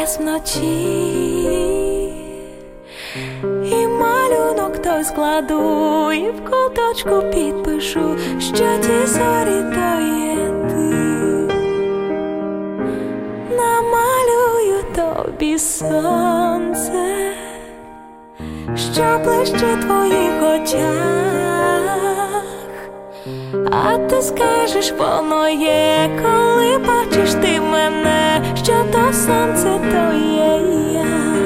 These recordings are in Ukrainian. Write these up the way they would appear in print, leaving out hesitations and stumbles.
небес вночі, і малюнок той складу, і в куточку підпишу, що ті зорі то є ти. Намалюю тобі сонце, що блищить в твоїх очах, а ти скажеш, воно є, коли бачиш ти мене, що то сонце то є я.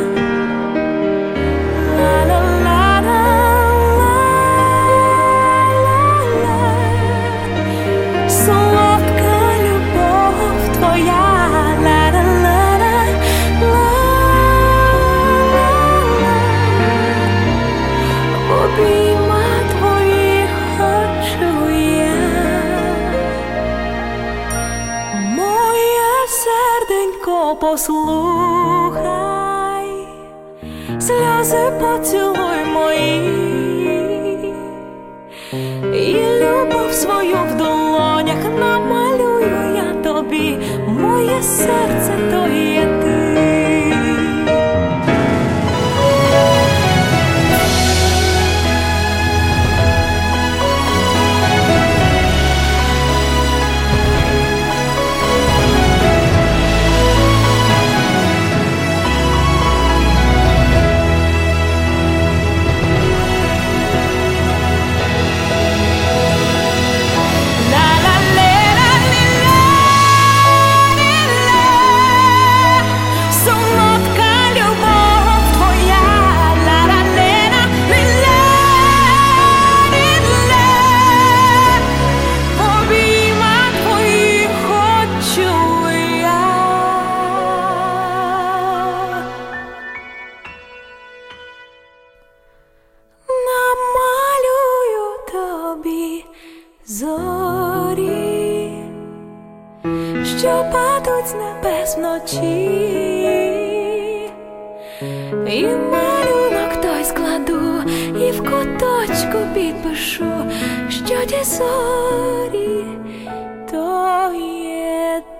Солодка любов твоя, в обіймах твоїх хочу я. Моє серденько, послухай, сльози поцілуй мої, і любов свою в долонях намалюю я тобі, моє серце то є ти. Зорі, що падуть з небес вночі, і малюнок той складу, і в куточку підпишу, що ті зорі то є